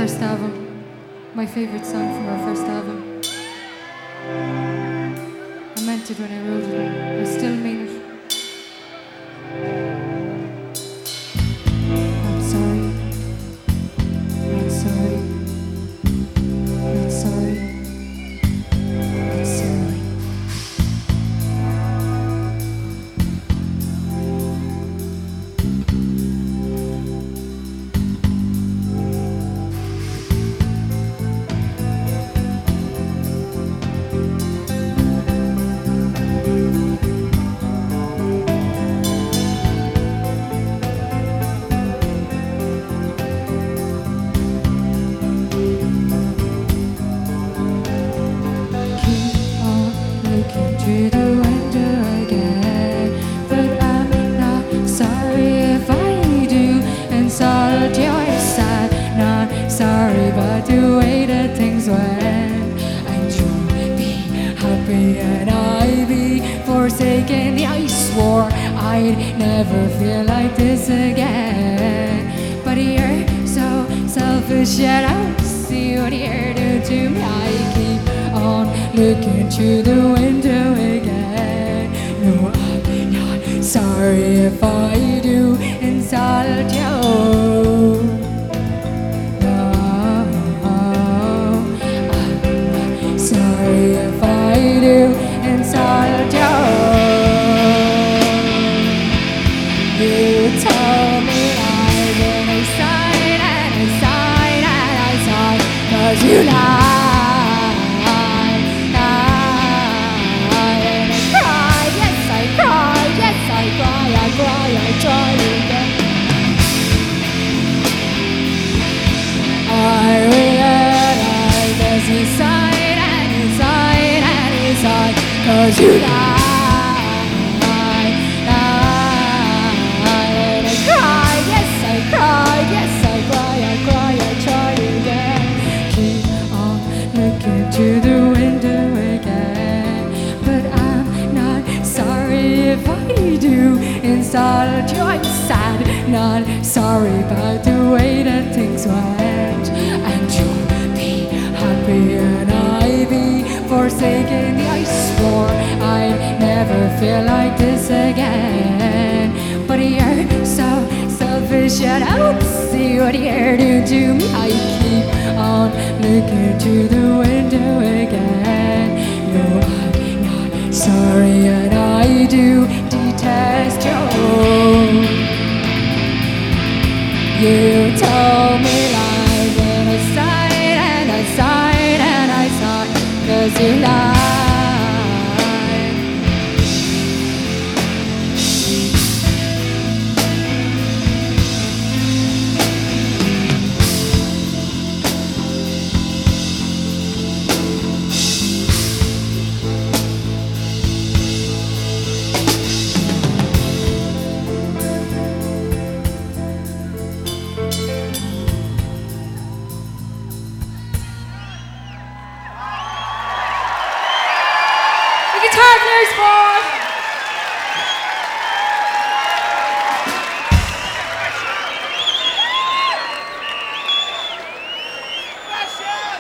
first album, my favourite song from our first album. I meant it when I wrote it, I still mean it. I'm sorry, not sorry, not sorry, not sorry. Through the window again, but I'm not sorry if I do insult your side. Not sorry about the way that things went. And you'll be happy and I'll be forsaken. I swore I'd never feel like this again, but you're so selfish yet I don't see what you're doing to me. I keep on looking through the window again. No, I'm not sorry if I do insult you. No, I'm not sorry if I do insult you. You told me lies and I sighed and I sighed and I sighed, 'cause you lied. I realize as he sighed and he sighed and he sighed, 'cause you lied, and I cried, yes I cried, yes I cry, I try again. Keep on looking through the window again, but I'm not sorry if I do insult you. I'm sad, not sorry about the way that things went. And you'll be happy and I'll be forsaken. I swore I'd never feel like this again, but you're so selfish yet I don't see what you're doing to me. I keep on looking through the window again. No, I'm not sorry and I do detest you. You told me lies and I sighed and I sighed and I sighed, 'cause you lied. The guitar player's for